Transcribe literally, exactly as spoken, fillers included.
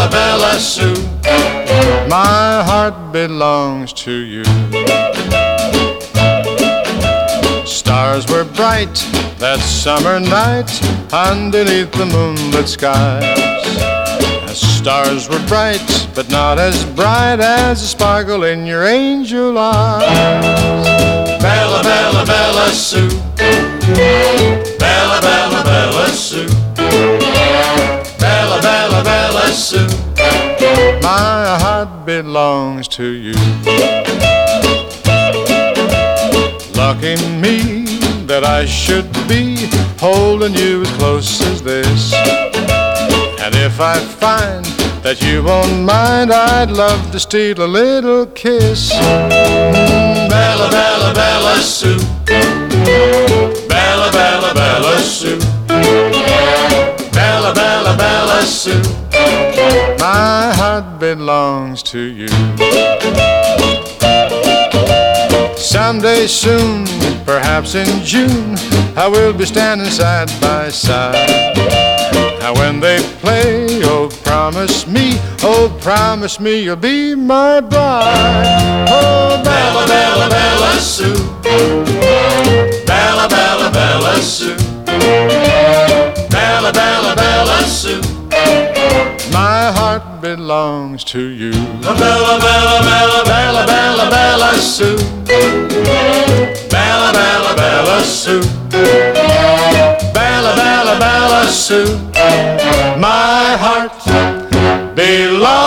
Bella, Bella Sue. My heart belongs to you. Stars were bright that summer night underneath the moonlit skies. Stars were bright, but not as bright as the sparkle in your angel eyes. Bella, Bella, Bella Sue. Bella, Bella, Bella Sue. Bella, Bella, Bella Sue. My heart belongs to you. Lucky me that I should be holding you as close as this. And if I find that you won't mind, I'd love to steal a little kiss. Mm, Bella, Bella, Bella Sue. Bella, Bella, Bella Sue. Bella, Bella, Bella Sue. My heart belongs to you. Someday soon, perhaps in June, I will be standing side by side. Now when they play, oh promise me, oh promise me you'll be my bride. Oh Bella, Bella, Bella Sue. Bella, Bella, Bella Sue. Bella, Bella, Bella Sue. My heart belongs to you. Bella, Bella, Bella, Bella, Bella, Bella Sue. Bella, Bella, Bella Sue. Bella, Bella, Bella Sue. My heart belongs